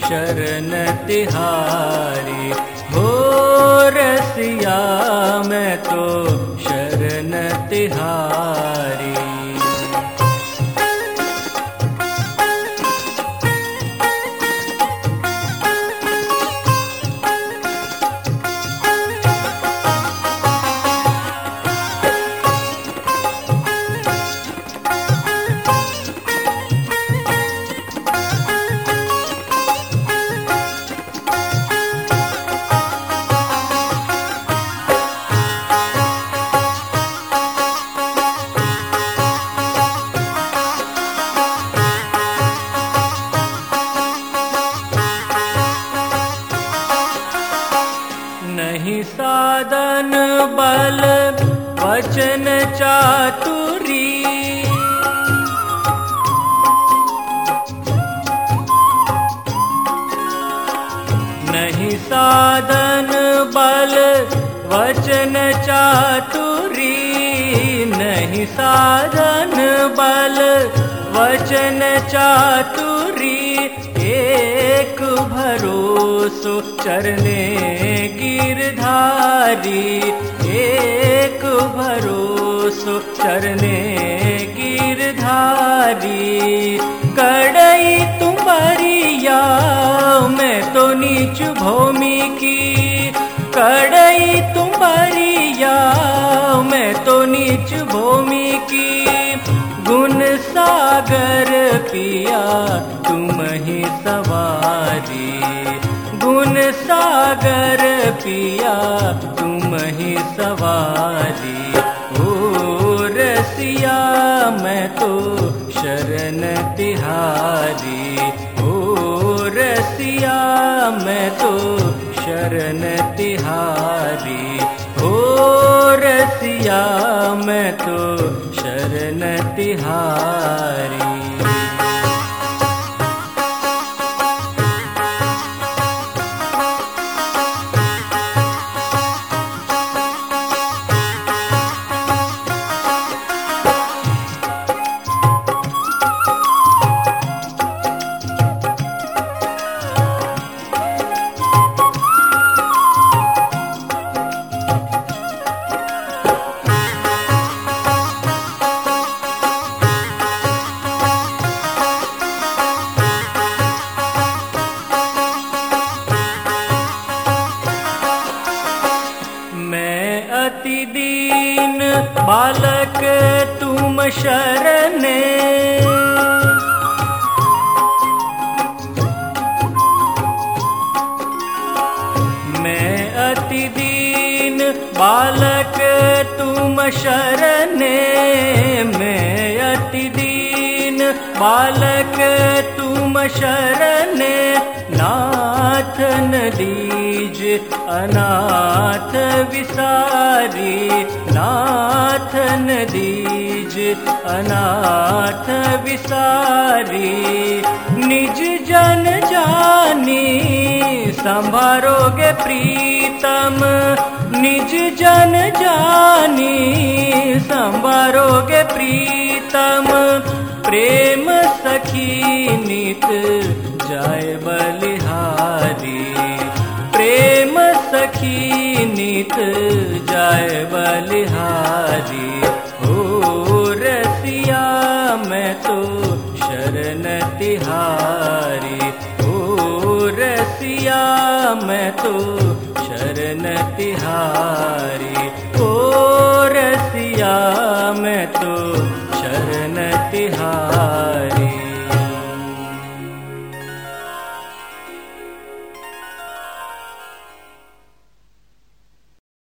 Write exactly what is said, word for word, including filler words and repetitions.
शरण तिहारी। हो रसिया मैं तो शरण तिहारी। नहीं साधन बल वचन चातुरी। नहीं साधन बल वचन चातुरी। नहीं साधन बल वचन चातुरी। एक भरोसो चरणे गिरधारी। एक भरोसो चरणे गिरधारी। कड़ई तुम्हारिया मैं तो नीच भूमि की। कड़ई तुम्हारिया मैं तो नीच भूमि की। गुण सागर पिया तुम ही सवारी। गुण सागर पिया तुम ही सवारी। ओ रसिया मैं तो शरण तिहारी। ओ रसिया मैं तो शरण तिहारी। ओ रसिया मैं तो शरण तिहारी। अति दीन बालक तुम शरणे। मैं अति दीन बालक तुम शरणे। मैं अति दीन बालक तुम शरणे। नाथ न दीज अनाथ विसारी। नाथ न दीज अनाथ विसारी। निज जन जानी संभारोगे प्रीतम। निज जन जानी संभारोगे प्रीतम। प्रेम सखी नित जाय बलिहारी। प्रेम सखी नित जाय बलिहारी। ओ रसिया मैं तो शरण तिहारी। ओ रसिया मैं तो शरण तिहारी। ओ रसिया